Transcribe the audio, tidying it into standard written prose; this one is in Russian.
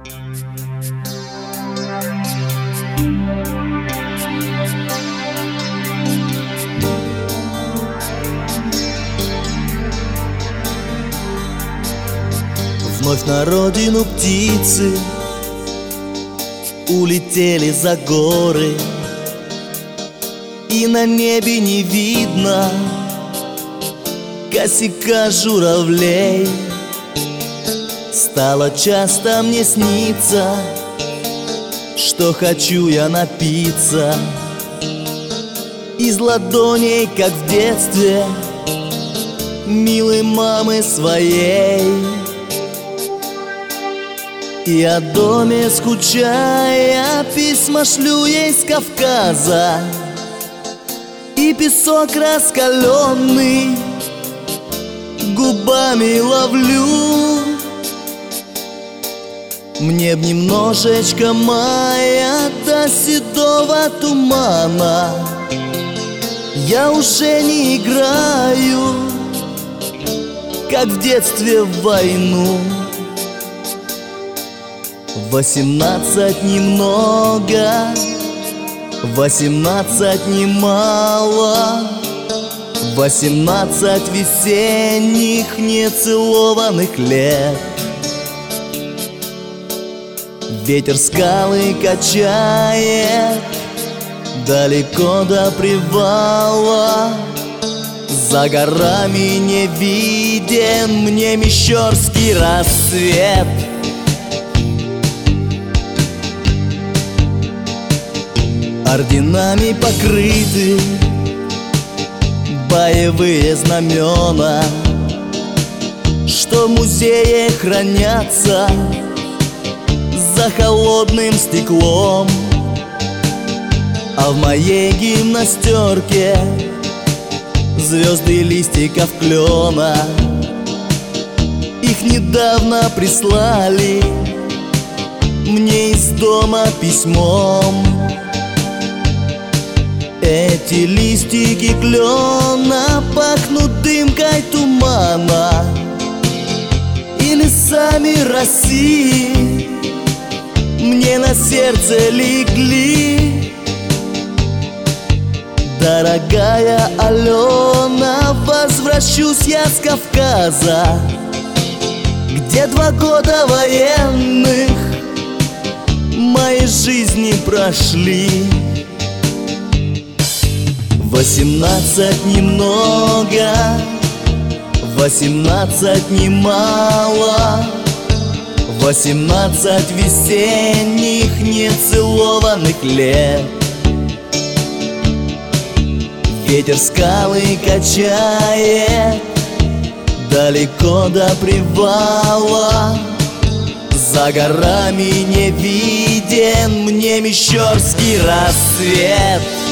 Вновь на родину птицы улетели за горы, и на небе не видно косяка журавлей. Стало часто мне сниться, что хочу я напиться из ладоней, как в детстве, милой мамы своей. И о доме скучая, письма шлю ей с Кавказа, и песок раскаленный губами ловлю. Мне б немножечко мая до седого тумана. Я уже не играю, как в детстве, в войну. 18 немного, 18 немало, 18 весенних нецелованных лет. Ветер скалы качает далеко до привала. За горами не виден мне мещерский рассвет. Орденами покрыты боевые знамена, что в музее хранятся за холодным стеклом. А в моей гимнастерке звезды листиков клена. Их недавно прислали мне из дома письмом. Эти листики клена пахнут дымкой тумана и лесами России мне на сердце легли. Дорогая Алена, возвращусь я с Кавказа, где 2 года военных моей жизни прошли. 18 немного, 18 немало, 18 весенних нецелованных лет. Ветер скалы качает далеко до привала. За горами не виден мне мещерский рассвет.